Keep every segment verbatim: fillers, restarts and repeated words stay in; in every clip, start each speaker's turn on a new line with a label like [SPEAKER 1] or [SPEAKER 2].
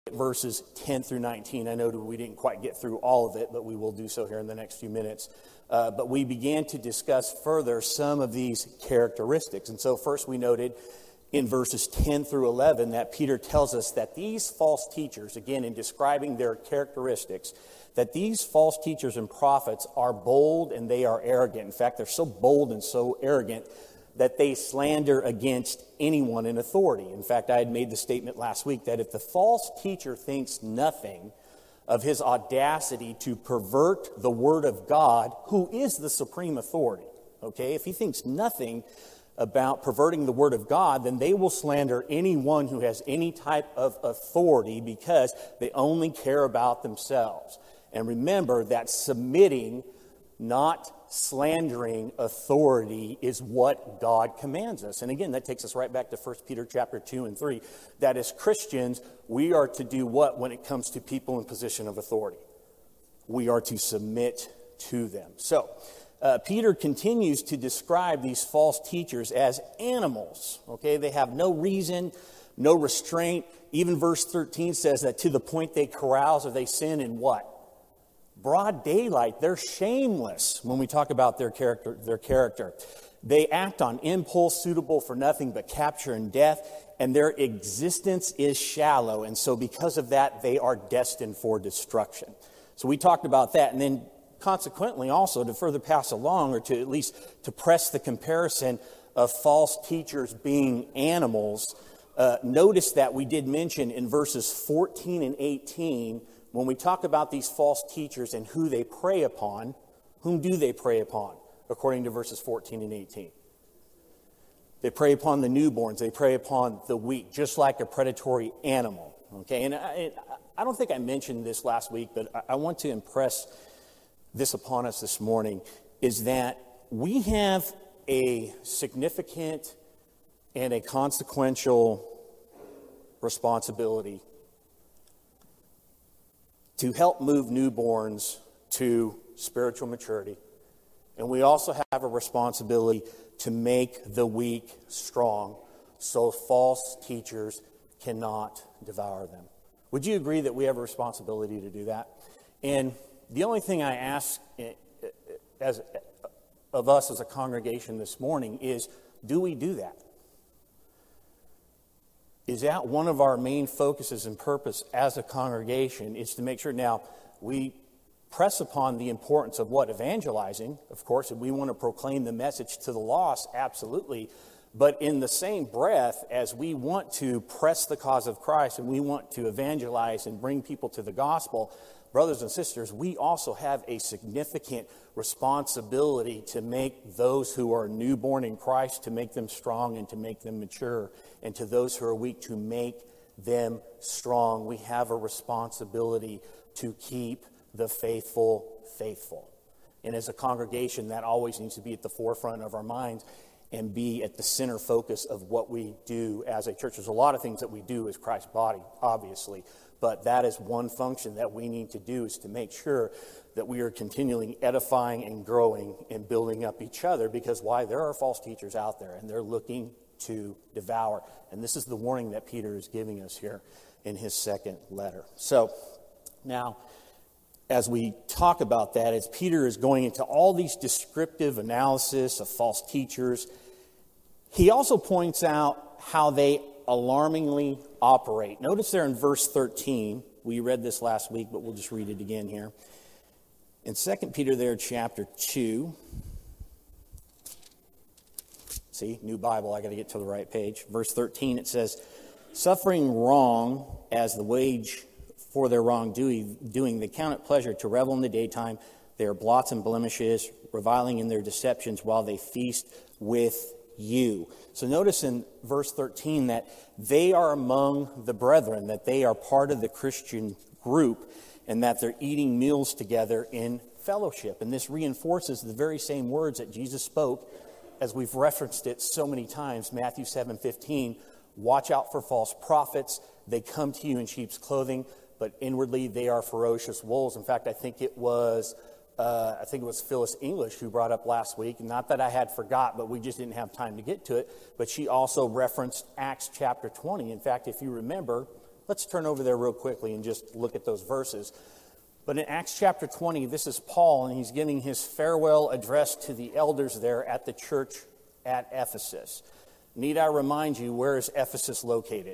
[SPEAKER 1] verses ten through nineteen. I know we didn't quite get through all of it, but we will do so here in the next few minutes. Uh, but we began to discuss further some of these characteristics. And so first we noted in verses ten through eleven that Peter tells us that these false teachers, again in describing their characteristics, that these false teachers and prophets are bold and they are arrogant. In fact, they're so bold and so arrogant that they slander against anyone in authority. In fact, I had made the statement last week that if the false teacher thinks nothing of his audacity to pervert the word of God, who is the supreme authority, okay? If he thinks nothing about perverting the word of God, then they will slander anyone who has any type of authority because they only care about themselves. And remember that submitting, not slandering authority is what God commands us. And again, that takes us right back to First Peter chapter two and three, that as Christians, we are to do what when it comes to people in position of authority? We are to submit to them. So, uh, Peter continues to describe these false teachers as animals, okay? They have no reason, no restraint. Even verse thirteen says that to the point they carouse or they sin in what? Broad daylight. They're shameless when we talk about their character. Their character. They act on impulse, suitable for nothing but capture and death, and their existence is shallow. And so because of that, they are destined for destruction. So we talked about that. And then consequently also to further pass along, or to at least to press the comparison of false teachers being animals, uh, notice that we did mention in verses fourteen and eighteen, when we talk about these false teachers and who they prey upon, whom do they prey upon, according to verses fourteen and eighteen? They prey upon the newborns. They prey upon the weak, just like a predatory animal. Okay, and I, I don't think I mentioned this last week, but I want to impress this upon us this morning, is that we have a significant and a consequential responsibility to help move newborns to spiritual maturity. And we also have a responsibility to make the weak strong so false teachers cannot devour them. Would you agree that we have a responsibility to do that? And the only thing I ask as of us as a congregation this morning is, do we do that? Is that one of our main focuses and purpose as a congregation, is to make sure now we press upon the importance of what? Evangelizing, of course, and we want to proclaim the message to the lost, absolutely. But in the same breath, as we want to press the cause of Christ and we want to evangelize and bring people to the gospel, brothers and sisters, we also have a significant responsibility to make those who are newborn in Christ, to make them strong and to make them mature. And to those who are weak, to make them strong. We have a responsibility to keep the faithful faithful. And as a congregation, that always needs to be at the forefront of our minds and be at the center focus of what we do as a church. There's a lot of things that we do as Christ's body, obviously, but that is one function that we need to do, is to make sure that we are continually edifying and growing and building up each other, because why? There are false teachers out there, and they're looking to devour. And this is the warning that Peter is giving us here in his second letter. So now, as we talk about that, as Peter is going into all these descriptive analysis of false teachers, he also points out how they alarmingly operate. Notice there in verse thirteen, we read this last week, but we'll just read it again here. In Second Peter there, chapter two, see, new Bible, I got to get to the right page. Verse thirteen, it says, suffering wrong as the wage for their wrongdoing, doing, they count it pleasure to revel in the daytime. They are blots and blemishes, reviling in their deceptions while they feast with you. So notice in verse thirteen that they are among the brethren, that they are part of the Christian group, and that they're eating meals together in fellowship. And this reinforces the very same words that Jesus spoke, as we've referenced it so many times, Matthew seven fifteen, watch out for false prophets. They come to you in sheep's clothing, but inwardly they are ferocious wolves. In fact, I think it was uh, I think it was Phyllis English who brought up last week, not that I had forgot, but we just didn't have time to get to it, but she also referenced Acts chapter twenty. In fact, if you remember, Let's turn over there real quickly and just look at those verses. But in Acts chapter twenty, this is Paul, and he's giving his farewell address to the elders there at the church at Ephesus. Need I remind you, where is Ephesus located?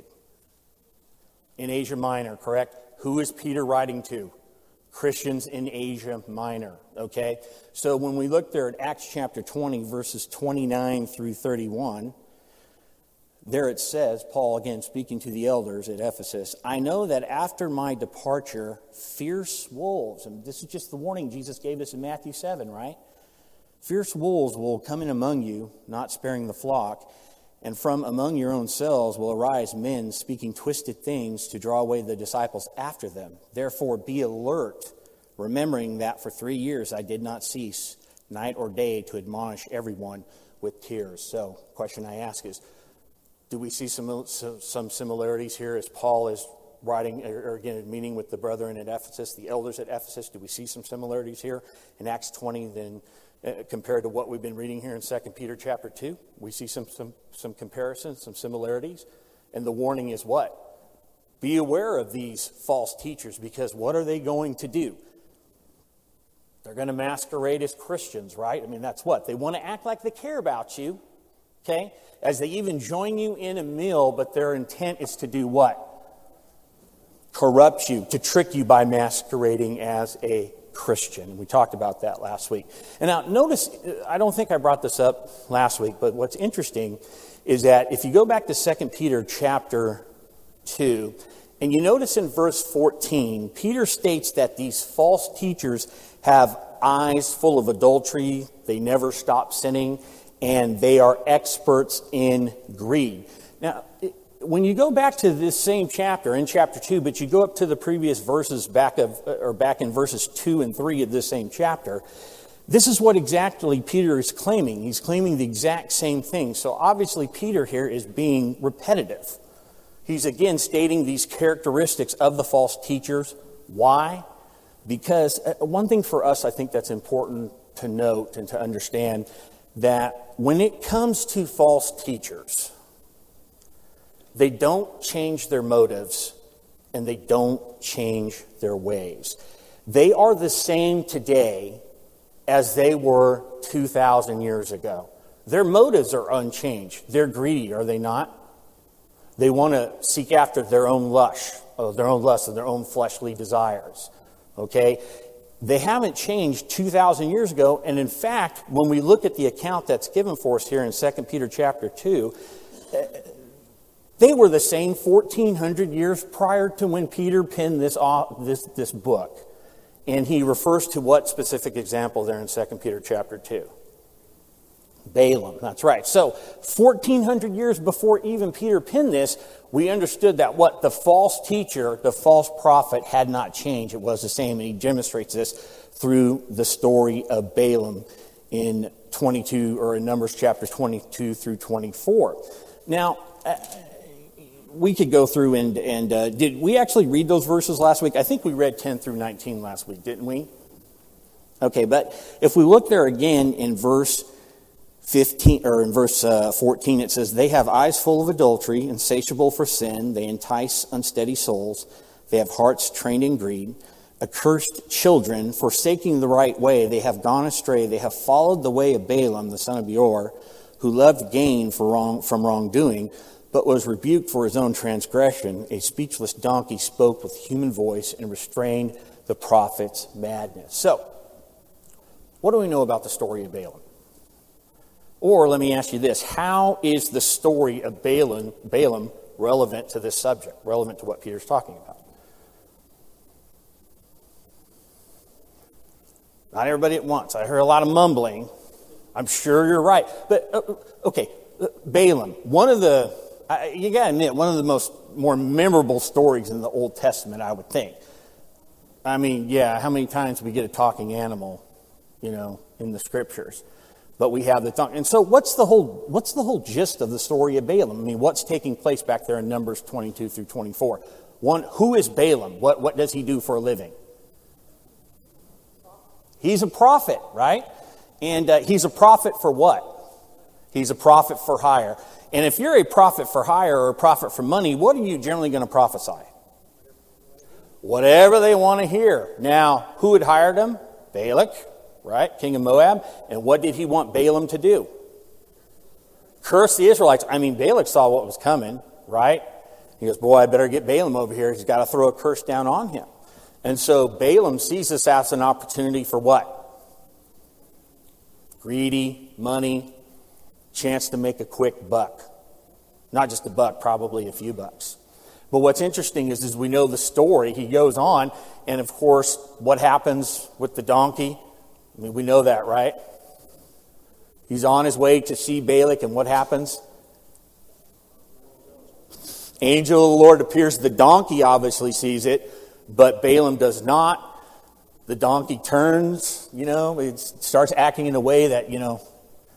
[SPEAKER 1] In Asia Minor, correct? Who is Peter writing to? Christians in Asia Minor, okay? So when we look there at Acts chapter twenty, verses twenty-nine through thirty-one, there it says, Paul again speaking to the elders at Ephesus, I know that after my departure, fierce wolves, and this is just the warning Jesus gave us in Matthew seven, right? Fierce wolves will come in among you, not sparing the flock, and from among your own selves will arise men speaking twisted things to draw away the disciples after them. Therefore be alert, remembering that for three years I did not cease, night or day, to admonish everyone with tears. So, the question I ask is, do we see some some similarities here as Paul is writing, or again, meeting with the brethren at Ephesus, the elders at Ephesus? Do we see some similarities here in Acts twenty then uh, compared to what we've been reading here in Second Peter chapter two? We see some, some, some comparisons, some similarities. And the warning is what? Be aware of these false teachers, because what are they going to do? They're going to masquerade as Christians, right? I mean, that's what? They want to act like they care about you. Okay? As they even join you in a meal, but their intent is to do what? Corrupt you, to trick you by masquerading as a Christian. We talked about that last week. And now notice, I don't think I brought this up last week, but what's interesting is that if you go back to Second Peter chapter two, and you notice in verse fourteen, Peter states that these false teachers have eyes full of adultery, they never stop sinning, and they are experts in greed. Now, when you go back to this same chapter, in chapter two, but you go up to the previous verses back of, or back in verses two and three of this same chapter, this is what exactly Peter is claiming. He's claiming the exact same thing. So obviously Peter here is being repetitive. He's again stating these characteristics of the false teachers. Why? Because one thing for us, I think that's important to note and to understand, that when it comes to false teachers, they don't change their motives and they don't change their ways. They are the same today as they were two thousand years ago. Their motives are unchanged. They're greedy, are they not? They want to seek after their own lust, their own lust and their own fleshly desires. Okay? They haven't changed two thousand years ago, and in fact, when we look at the account that's given for us here in Second Peter chapter two, they were the same fourteen hundred years prior to when Peter penned this, this, this book. And he refers to what specific example there in Second Peter chapter two? Balaam, that's right. So, fourteen hundred years before even Peter penned this, we understood that what? The false teacher, the false prophet had not changed. It was the same, and he demonstrates this through the story of Balaam in twenty-two, or in Numbers chapter twenty-two through twenty-four. Now, uh, we could go through and, and uh, did we actually read those verses last week? I think we read ten through nineteen last week, didn't we? Okay, but if we look there again in verse fifteen, or in verse uh, fourteen, it says, they have eyes full of adultery, insatiable for sin. They entice unsteady souls. They have hearts trained in greed. Accursed children, forsaking the right way, they have gone astray. They have followed the way of Balaam, the son of Beor, who loved gain for wrong, from wrongdoing, but was rebuked for his own transgression. A speechless donkey spoke with human voice and restrained the prophet's madness. So, what do we know about the story of Balaam? Or let me ask you this, how is the story of Balaam, Balaam relevant to this subject, relevant to what Peter's talking about? Not everybody at once. I heard a lot of mumbling. I'm sure you're right. But, uh, okay, uh, Balaam, one of the, uh, you got to admit, one of the most more memorable stories in the Old Testament, I would think. I mean, yeah, how many times we get a talking animal, you know, in the scriptures? But we have the tongue. And so what's the whole what's the whole gist of the story of Balaam? I mean, what's taking place back there in Numbers twenty-two through twenty-four? One, who is Balaam? What what does he do for a living? He's a prophet, right? And uh, he's a prophet for what? He's a prophet for hire. And if you're a prophet for hire or a prophet for money, what are you generally going to prophesy? whatever they want to hear. Now, who had hired him? Balak, right? King of Moab. And what did he want Balaam to do? Curse the Israelites. I mean, Balak saw what was coming, right? He goes, boy, I better get Balaam over here. He's got to throw a curse down on him. And so Balaam sees this as an opportunity for what? Greedy, money, chance to make a quick buck. Not just a buck, probably a few bucks. But what's interesting is, as we know the story, he goes on, and of course, what happens with the donkey? I mean, we know that, right? He's on his way to see Balak, and what happens? Angel of the Lord appears. The donkey obviously sees it, but Balaam does not. The donkey turns, you know, it starts acting in a way that, you know,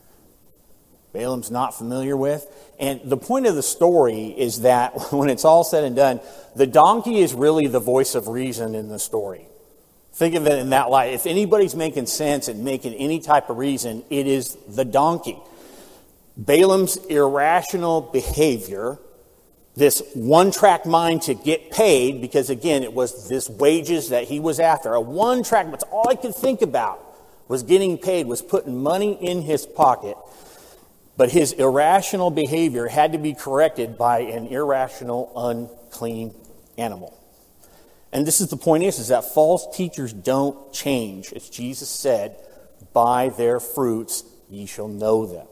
[SPEAKER 1] Balaam's not familiar with. And the point of the story is that when it's all said and done, the donkey is really the voice of reason in the story. Think of it in that light. If anybody's making sense and making any type of reason, it is the donkey. Balaam's irrational behavior, this one-track mind to get paid, because again, it was this wages that he was after. A one-track, that's all I could think about was getting paid, was putting money in his pocket. But his irrational behavior had to be corrected by an irrational, unclean animal. And this is the point is, is that false teachers don't change. As Jesus said, by their fruits ye shall know them.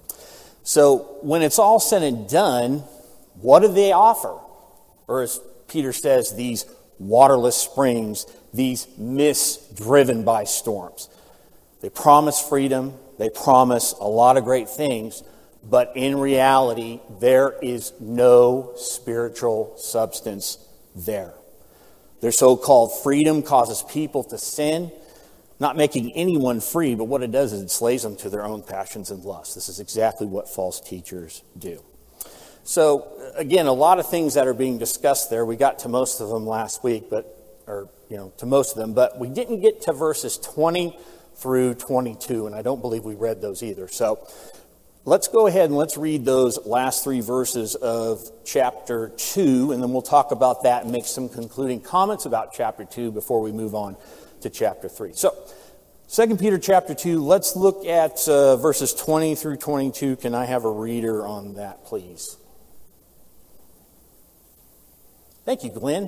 [SPEAKER 1] So when it's all said and done, what do they offer? Or as Peter says, these waterless springs, these mists driven by storms. They promise freedom. They promise a lot of great things. But in reality, there is no spiritual substance there. Their so-called freedom causes people to sin, not making anyone free, but what it does is it slaves them to their own passions and lusts. This is exactly what false teachers do. So, again, a lot of things that are being discussed there. We got to most of them last week, but or, you know, to most of them, but we didn't get to verses twenty through twenty-two, and I don't believe we read those either. So let's go ahead and let's read those last three verses of chapter two, and then we'll talk about that and make some concluding comments about chapter two before we move on to chapter three. So, Second Peter chapter two, let's look at uh, verses twenty through twenty-two. Can I have a reader on that, please? Thank you, Glenn.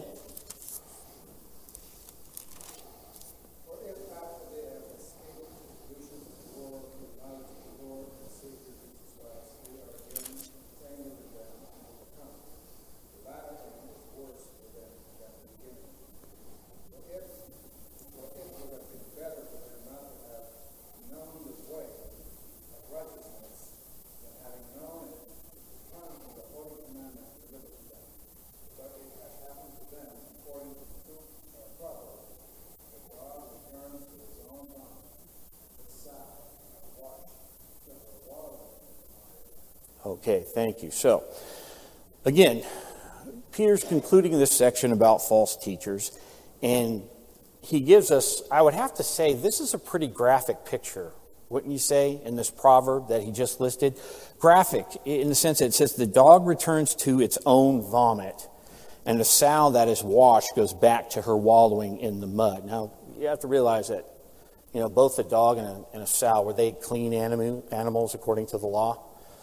[SPEAKER 1] Okay, thank you. So, again, Peter's concluding this section about false teachers, and he gives us, I would have to say, this is a pretty graphic picture, wouldn't you say, in this proverb that he just listed? Graphic, in the sense that it says, the dog returns to its own vomit, and the sow that is washed goes back to her wallowing in the mud. Now, you have to realize that, you know, both a dog and a, and a sow, were they clean animal, animals according to the law?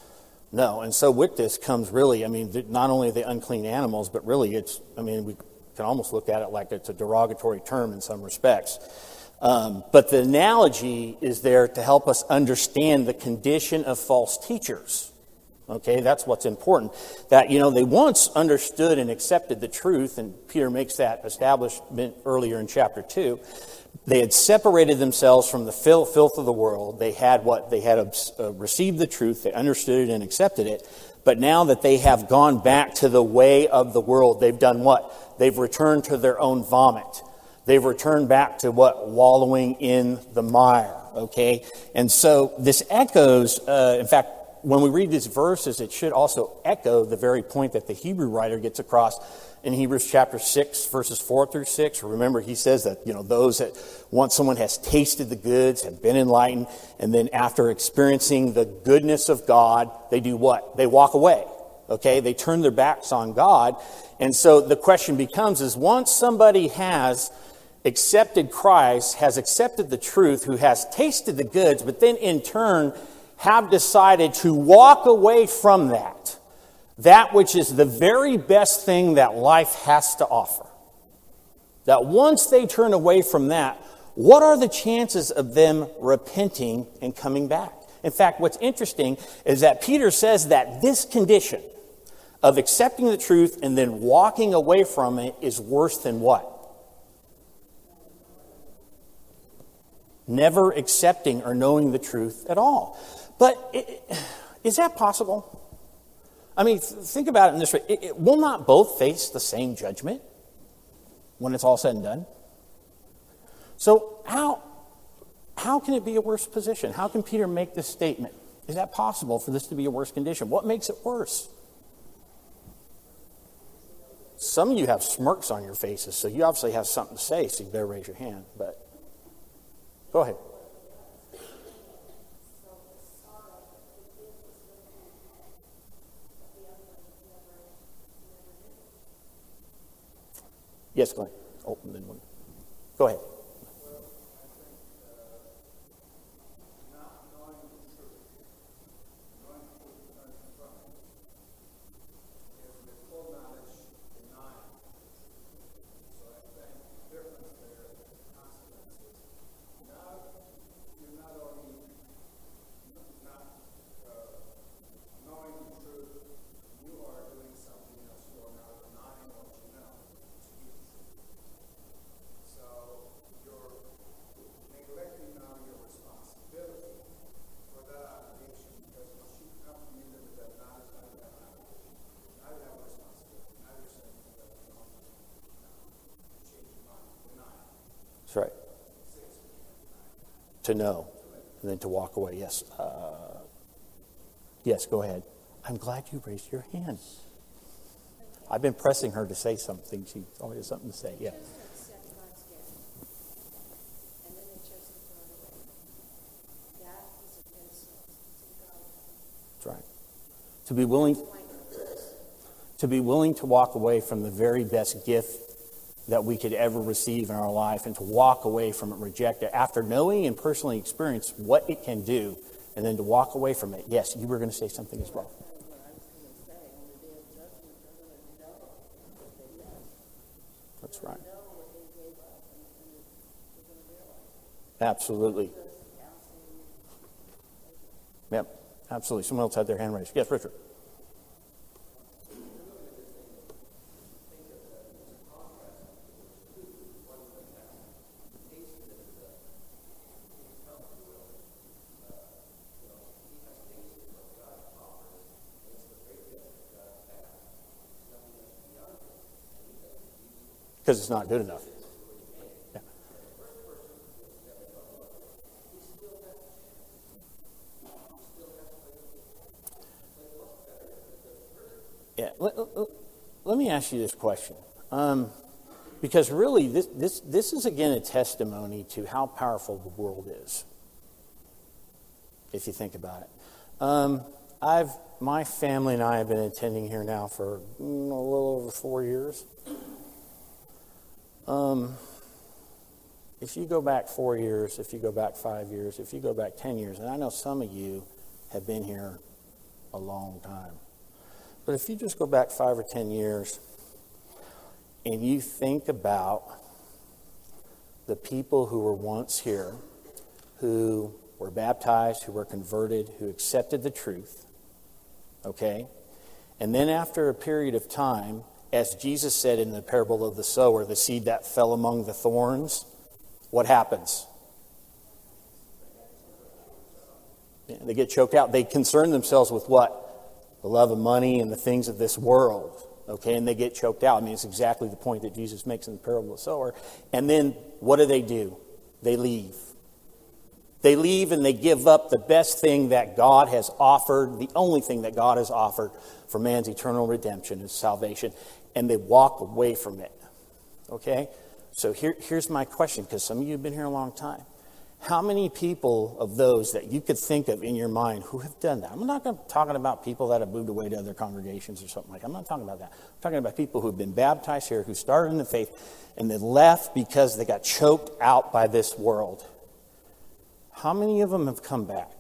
[SPEAKER 1] No, and so with this comes really, I mean, not only are they unclean animals, but really it's, I mean, we can almost look at it like it's a derogatory term in some respects. Um, but the analogy is there to help us understand the condition of false teachers. Okay, that's what's important. That, you know, they once understood and accepted the truth, and Peter makes that establishment earlier in chapter two. They had separated themselves from the filth of the world. They had what? They had uh, received the truth. They understood it and accepted it. But now that they have gone back to the way of the world, they've done what? They've returned to their own vomit. They've returned back to what? Wallowing in the mire. Okay? And so this echoes, uh, in fact, when we read these verses, it should also echo the very point that the Hebrew writer gets across in Hebrews chapter six, verses four through six. Remember, he says that, you know, those that once someone has tasted the goods, have been enlightened, and then after experiencing the goodness of God, they do what? They walk away. Okay, they turn their backs on God. And so the question becomes is once somebody has accepted Christ, has accepted the truth, who has tasted the goods, but then in turn have decided to walk away from that, that which is the very best thing that life has to offer. That once they turn away from that, what are the chances of them repenting and coming back? In fact, what's interesting is that Peter says that this condition of accepting the truth and then walking away from it is worse than what? Never accepting or knowing the truth at all. But it, is that possible? I mean, think about it in this way. It, it, will not both face the same judgment when it's all said and done? So how, how can it be a worse position? How can Peter make this statement? Is that possible for this to be a worse condition? What makes it worse? Some of you have smirks on your faces, so you obviously have something to say, so you better raise your hand. But go ahead. Yes, Glenn. Oh, and then one. Go ahead. That's right. To know and then to walk away. Yes. Uh, yes, go ahead. I'm glad you raised your hand. I've been pressing her to say something. She always has something to say. Yeah. That's right. To be willing to be willing to walk away from the very best gift that we could ever receive in our life and to walk away from it, reject it, after knowing and personally experience what it can do, and then to walk away from it. Yes, you were going to say something as well. That's right. Absolutely. Yep, absolutely. Someone else had their hand raised. Yes, Richard. Because it's not good enough. Yeah. Yeah. Let, let, let me ask you this question, um, because really, this this this is again a testimony to how powerful the world is. If you think about it, um, I've my family and I have been attending here now for mm, a little over four years. Um, if you go back four years, if you go back five years, if you go back ten years, and I know some of you have been here a long time, but if you just go back five or ten years and you think about the people who were once here, who were baptized, who were converted, who accepted the truth, okay, and then after a period of time, as Jesus said in the parable of the sower, the seed that fell among the thorns, what happens? They get choked out. They concern themselves with what? The love of money and the things of this world. Okay, and they get choked out. I mean, it's exactly the point that Jesus makes in the parable of the sower. And then what do they do? They leave. They leave and they give up the best thing that God has offered, the only thing that God has offered for man's eternal redemption is salvation. And they walk away from it. Okay? So here, here's my question, because some of you have been here a long time. How many people of those that you could think of in your mind who have done that? I'm not gonna, talking about people that have moved away to other congregations or something like that. I'm not talking about that. I'm talking about people who have been baptized here, who started in the faith, and they left because they got choked out by this world. How many of them have come back?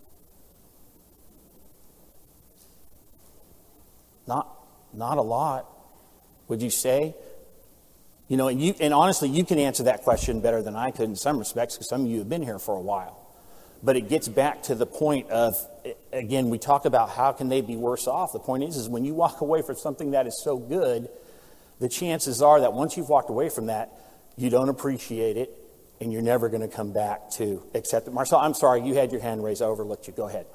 [SPEAKER 1] Not, not a lot, would you say? You know, and, you, and honestly, you can answer that question better than I could in some respects, because some of you have been here for a while. But it gets back to the point of, again, we talk about how can they be worse off. The point is, is when you walk away from something that is so good, the chances are that once you've walked away from that, you don't appreciate it, and you're never going to come back to accept it. Marcel, I'm sorry, you had your hand raised. I overlooked you. Go ahead.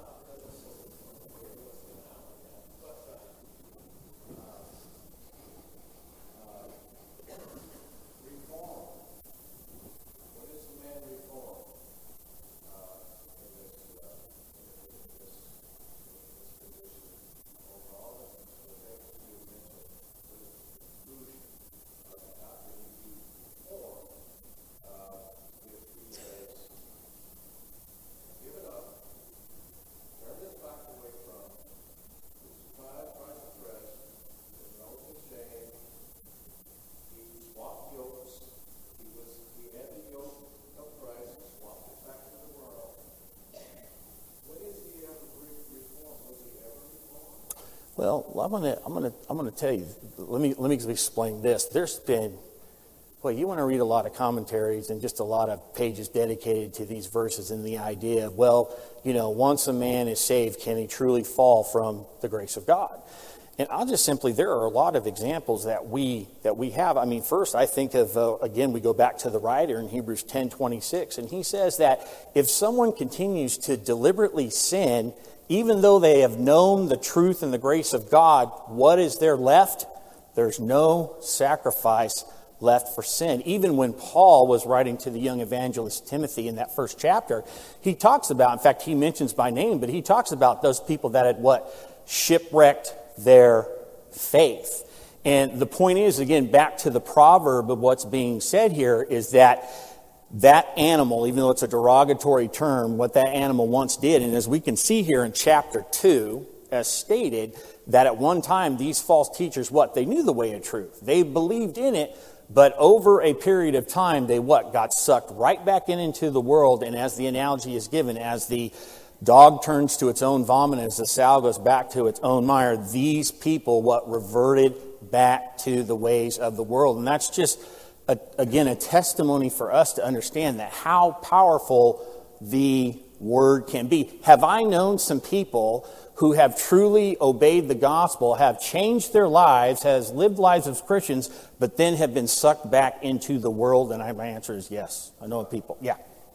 [SPEAKER 1] Well, I'm gonna, I'm gonna, I'm gonna tell you. Let me, let me explain this. There's been, boy, you want to read a lot of commentaries and just a lot of pages dedicated to these verses and the idea of, well, you know, once a man is saved, can he truly fall from the grace of God? And I'll just simply, there are a lot of examples that we that we have. I mean, first, I think of uh, again, we go back to the writer in Hebrews ten twenty-six, and he says that if someone continues to deliberately sin, even though they have known the truth and the grace of God, what is there left? There's no sacrifice left for sin. Even when Paul was writing to the young evangelist Timothy in that first chapter, he talks about, in fact, he mentions by name, but he talks about those people that had what? Shipwrecked their faith. And the point is, again, back to the proverb of what's being said here, is that that animal, even though it's a derogatory term, what that animal once did, and as we can see here in chapter two, as stated, that at one time these false teachers, what? They knew the way of truth. They believed in it, but over a period of time, they what? Got sucked right back in into the world, and as the analogy is given, as the dog turns to its own vomit, as the sow goes back to its own mire, these people, what? Reverted back to the ways of the world. And that's just A, again, a testimony for us to understand that how powerful the word can be. Have I known some people who have truly obeyed the gospel, have changed their lives, has lived lives as Christians, but then have been sucked back into the world? And I, my answer is yes. I know people. Yeah.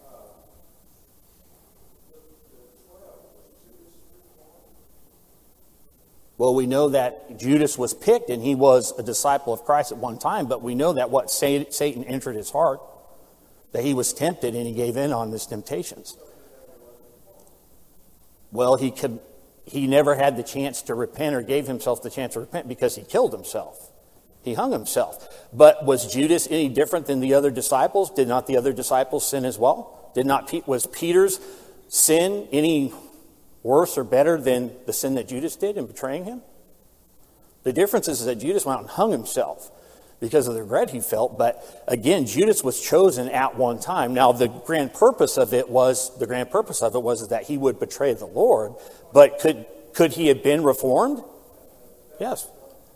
[SPEAKER 1] Well, we know that Judas was picked and he was a disciple of Christ at one time, but we know that what Satan entered his heart, that he was tempted and he gave in on his temptations. Well, he could, he never had the chance to repent or gave himself the chance to repent because he killed himself. He hung himself. But was Judas any different than the other disciples? Did not the other disciples sin as well? Did not was Peter's sin any worse or better than the sin that Judas did in betraying him? The difference is that Judas went out and hung himself because of the regret he felt. But again, Judas was chosen at one time. Now, the grand purpose of it was the grand purpose of it was that he would betray the Lord. But could could he have been reformed? Yes.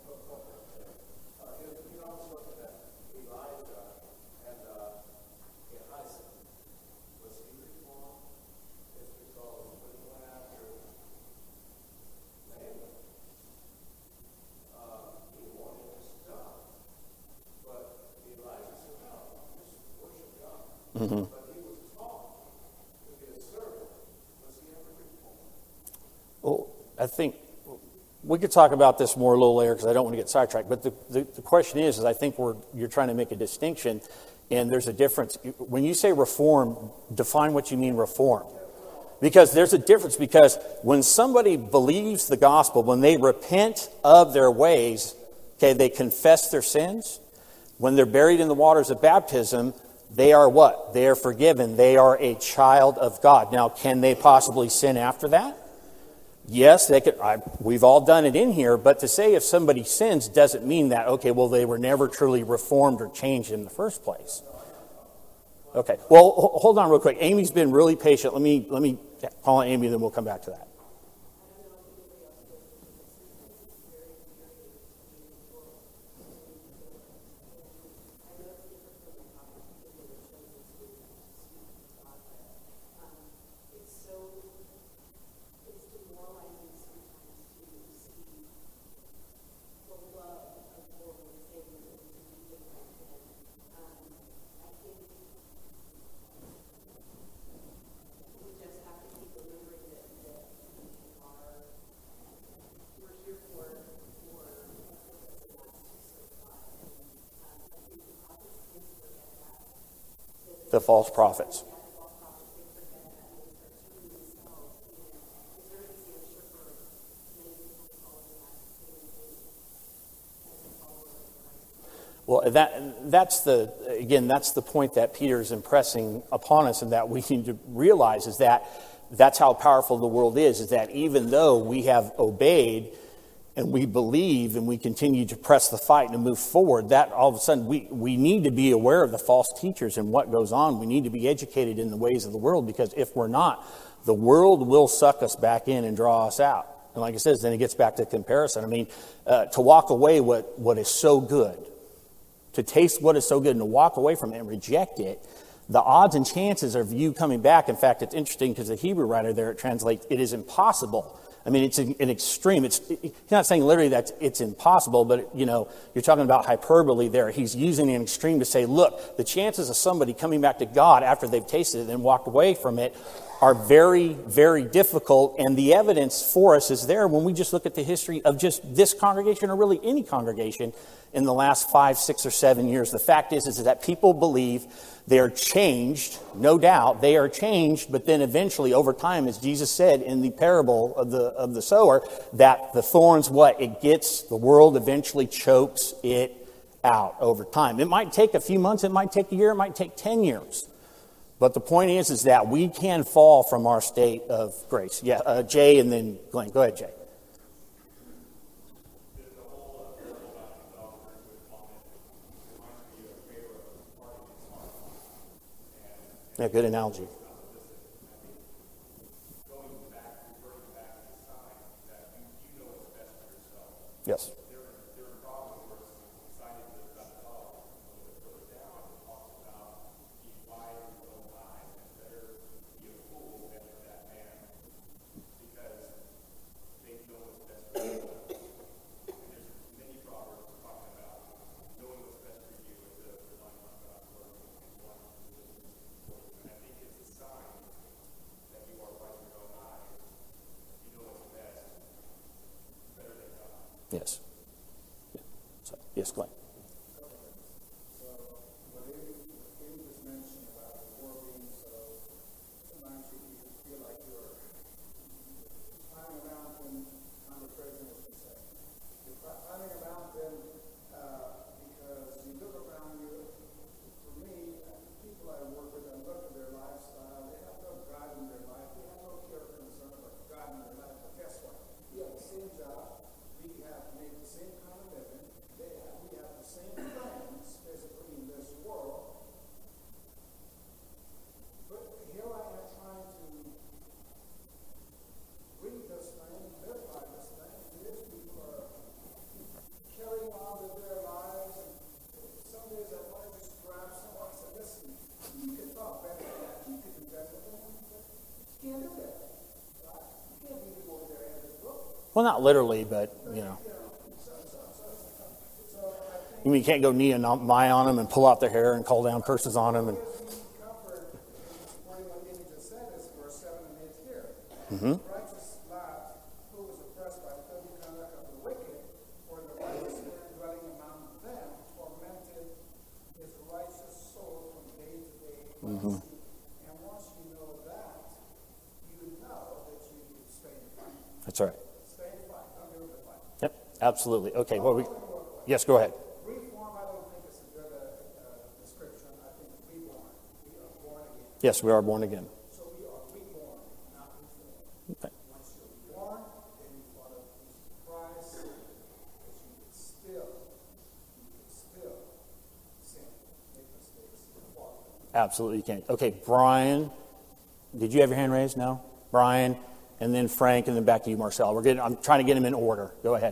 [SPEAKER 1] Mm-hmm. Well, I think we could talk about this more a little later because I don't want to get sidetracked. But the, the, the question is, is I think we're you're trying to make a distinction, and there's a difference. When you say reform, define what you mean reform. Because there's a difference, because when somebody believes the gospel, when they repent of their ways, okay, they confess their sins, when they're buried in the waters of baptism, they are what? They are forgiven. They are a child of God. Now, can they possibly sin after that? Yes, they could. I, we've all done it in here, but to say if somebody sins doesn't mean that, okay, well, they were never truly reformed or changed in the first place. Okay, well, hold on real quick. Amy's been really patient. Let me, let me call on Amy, then we'll come back to that. The false prophets. Well, that that's the again that's the point that Peter is impressing upon us, and that we need to realize is that that's how powerful the world is. Is that even though we have obeyed and we believe and we continue to press the fight and move forward, that all of a sudden we, we need to be aware of the false teachers and what goes on. We need to be educated in the ways of the world, because if we're not, the world will suck us back in and draw us out. And like I said, then it gets back to comparison. I mean, uh, to walk away what, what is so good, to taste what is so good and to walk away from it and reject it, the odds and chances of you coming back, in fact, it's interesting because the Hebrew writer there, it translates, it is impossible. I mean, it's an extreme. It's he's not saying literally that it's impossible, but, you know, you're talking about hyperbole there. He's using an extreme to say, look, the chances of somebody coming back to God after they've tasted it and walked away from it are very, very difficult. And the evidence for us is there when we just look at the history of just this congregation, or really any congregation, in the last five, six, or seven years. The fact is, is that people believe they are changed, no doubt, they are changed, but then eventually, over time, as Jesus said in the parable of the of the sower, that the thorns, what? It gets, the world eventually chokes it out over time. It might take a few months, it might take a year, it might take ten years. But the point is, is that we can fall from our state of grace. Yeah, uh, Jay and then Glenn. Go ahead, Jay. Yeah, good analogy. Yes. Yes. Yeah. So, yes, Glenn. Well, not literally, but, you know. You mean you can't go Nehemiah on them and pull out their hair and call down curses on them? And mm-hmm. Mm-hmm. That's right. Yep, absolutely. Okay, well, we, yes, go ahead.
[SPEAKER 2] Reform, I don't think it's a good uh, uh, description. I think reborn.
[SPEAKER 1] Yes, we are born again.
[SPEAKER 2] So we are reborn, not reformed.
[SPEAKER 1] Okay.
[SPEAKER 2] Once you're born, then you follow Jesus Christ, because you can still, you can still sin, make mistakes, and fall.
[SPEAKER 1] Absolutely, you can't. Okay, Brian, did you have your hand raised? No? Brian, and then Frank, and then back to you, Marcel. We're getting. I'm trying to get them in order. Go ahead.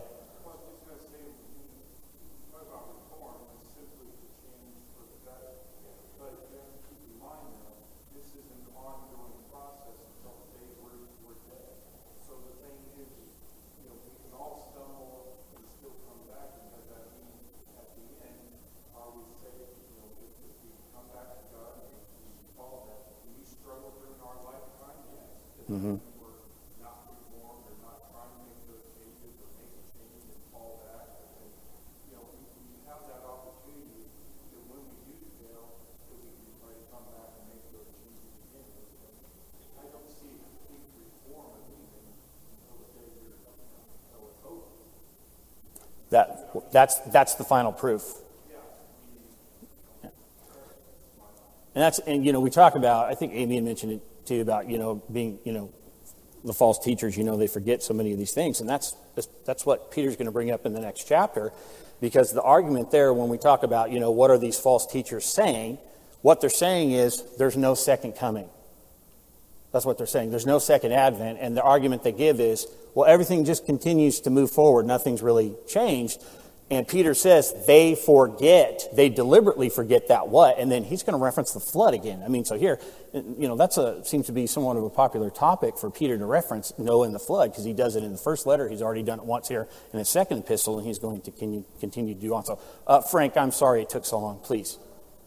[SPEAKER 1] Mm-hmm. That that's that's the final proof. Yeah. And that's and you know we talk about. I think Amy had mentioned it too about you know being you know the false teachers. You know they forget so many of these things, and that's that's what Peter's going to bring up in the next chapter, because the argument there when we talk about you know what are these false teachers saying, what they're saying is there's no second coming. That's what they're saying. There's no second advent, and the argument they give is, well, everything just continues to move forward. Nothing's really changed. And Peter says they forget, they deliberately forget that what, and then he's going to reference the flood again. I mean, so here, you know, that's a seems to be somewhat of a popular topic for Peter to reference Noah and the flood, because he does it in the first letter. He's already done it once here in his second epistle, and he's going to continue, continue to do on. So, uh, Frank, I'm sorry it took so long. Please.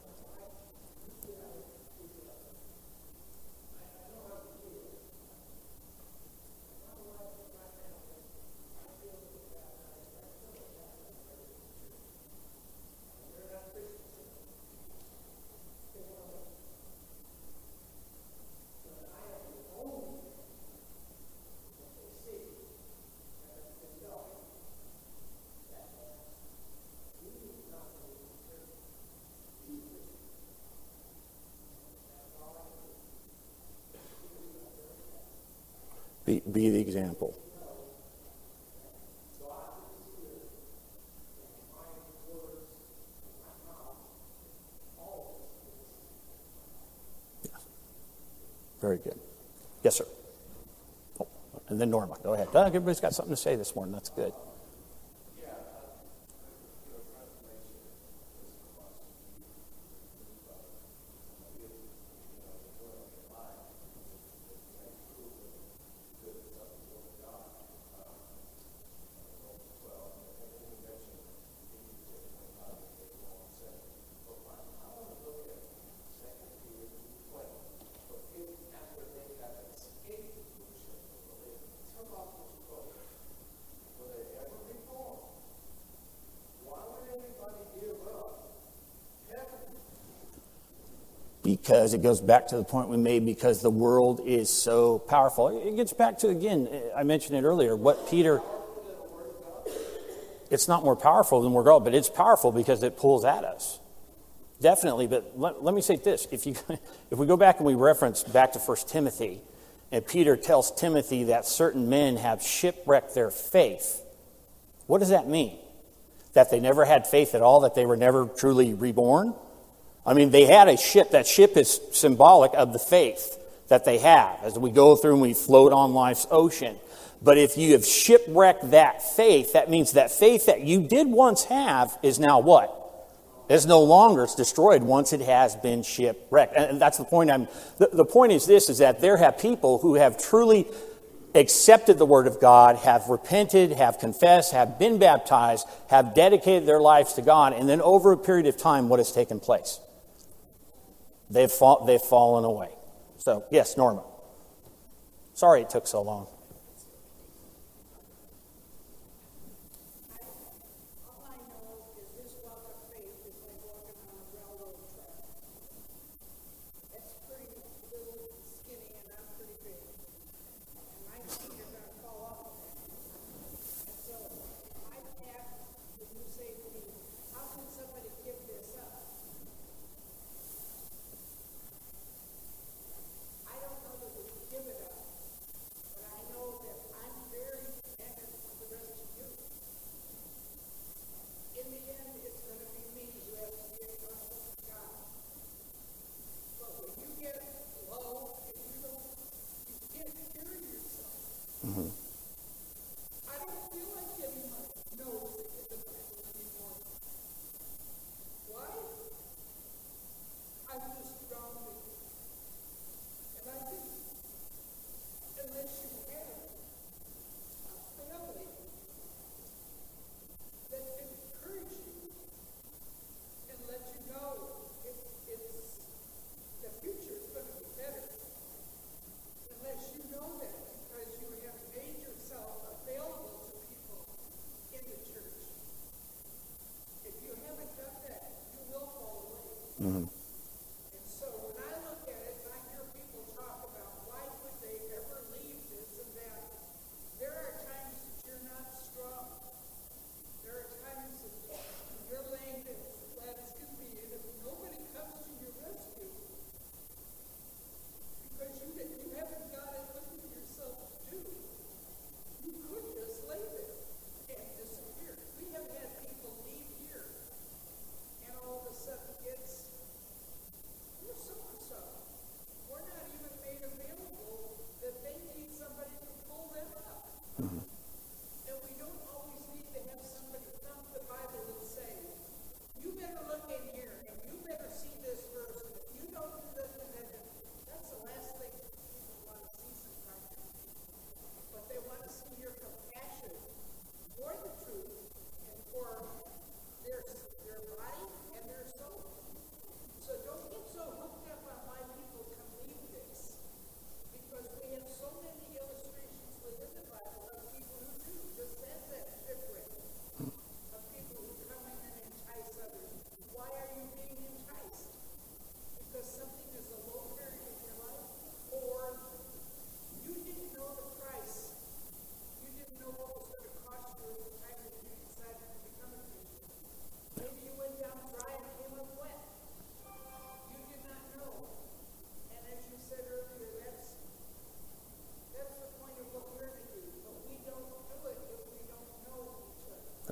[SPEAKER 1] Be, be the example. Yes. Very good. Yes, sir. Oh, and then Norma, go ahead. Uh, everybody's got something to say this morning. That's good. Because it goes back to the point we made, because the world is so powerful. It gets back to, again, I mentioned it earlier, what Peter, it's not more powerful than we're God, but it's powerful because it pulls at us. Definitely, but let, let me say this. If you, if we go back and we reference back to First Timothy, and Peter tells Timothy that certain men have shipwrecked their faith, what does that mean? That they never had faith at all, that they were never truly reborn? I mean, they had a ship. That ship is symbolic of the faith that they have as we go through and we float on life's ocean. But if you have shipwrecked that faith, that means that faith that you did once have is now what? It's no longer. It's destroyed once it has been shipwrecked. And that's the point I'm... The, the point is this, is that there have people who have truly accepted the Word of God, have repented, have confessed, have been baptized, have dedicated their lives to God, and then over a period of time, what has taken place? They've, fall, they've fallen away. So, yes, Norma. Sorry it took so long.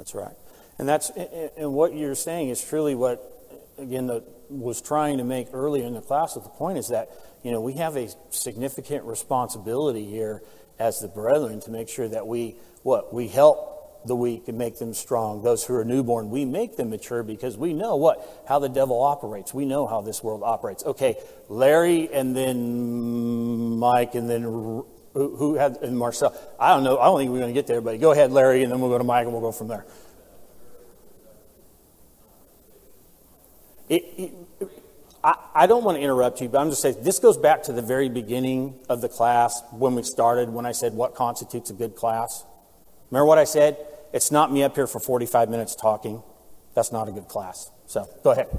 [SPEAKER 1] That's right. And that's and what you're saying is truly what, again, the, was trying to make earlier in the class with the point is that, you know, we have a significant responsibility here as the brethren to make sure that we, what, we help the weak and make them strong. Those who are newborn, we make them mature because we know what, how the devil operates. We know how this world operates. Okay, Larry and then Mike and then who, who had, and Marcel. I don't know. I don't think we're going to get there, but go ahead, Larry, and then we'll go to Mike and we'll go from there. It, it, I, I don't want to interrupt you, but I'm just saying this goes back to the very beginning of the class when we started, when I said what constitutes a good class. Remember what I said? It's not me up here for forty-five minutes talking. That's not a good class. So go ahead.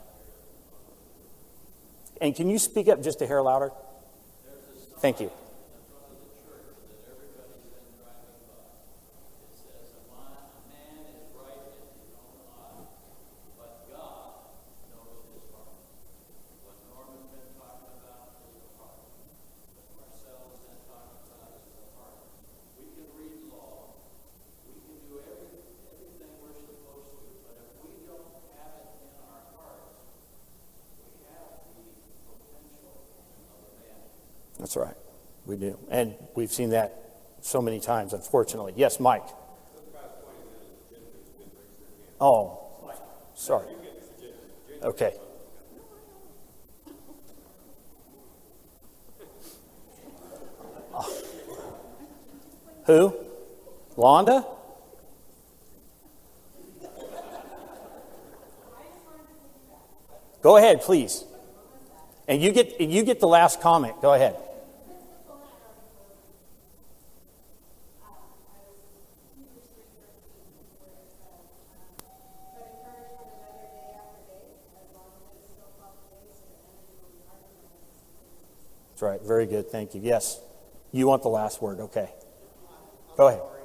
[SPEAKER 1] And can you speak up just a hair louder? Thank you. That's right. We do. And we've seen that so many times, unfortunately. Yes, Mike. Oh, sorry. Okay. Who? Londa? Go ahead, please. And you get you get the last comment. Go ahead. That's right. Very good. Thank you. Yes. You want the last word. Okay. Go ahead.